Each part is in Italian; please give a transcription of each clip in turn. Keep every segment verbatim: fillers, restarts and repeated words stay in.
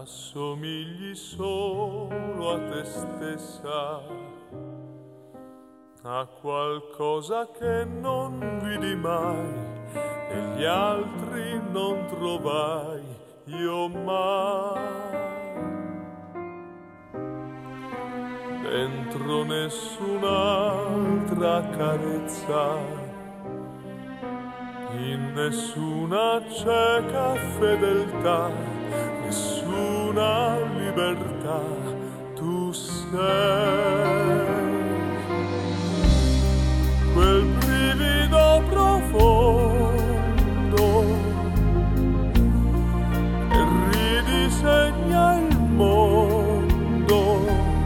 assomigli solo a te stessa, a qualcosa che non vidi mai, negli altri non trovai io mai. Dentro nessun'altra carezza, in nessuna cieca fedeltà, nessuna libertà, tu sei. Quel brivido profondo che ridisegna il mondo,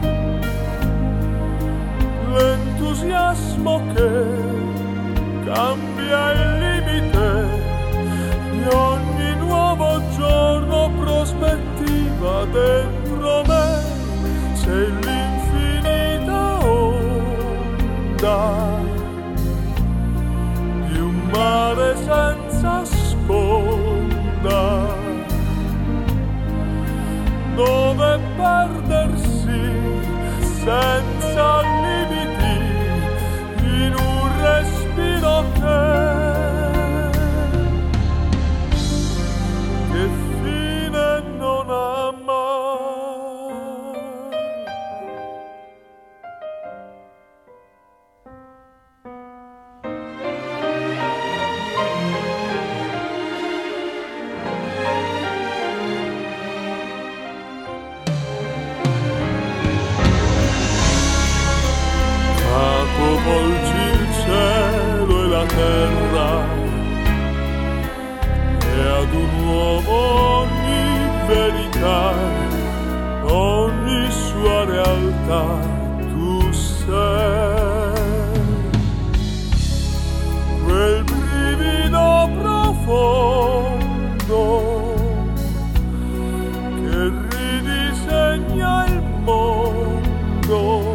l'entusiasmo che cambia il limite di ogni nuovo giorno, prospettiva dentro me, sei l'infinita onda di un mare senza sponda, dove perdersi senza limiti in un respiro che, che fine non ha mai. Capovolgi il cielo e la terra, e ad un uomo ogni verità, ogni sua realtà tu sei. Quel brivido profondo che ridisegna il mondo,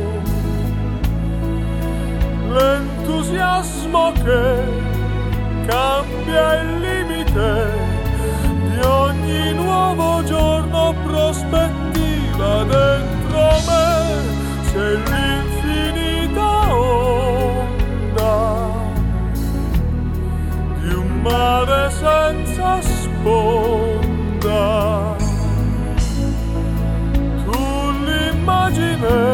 l'entusiasmo che cambia il limite di ogni nuovo giorno, prospettiva dentro me, sei l'infinita onda di un mare senza sponda, tu l'immagine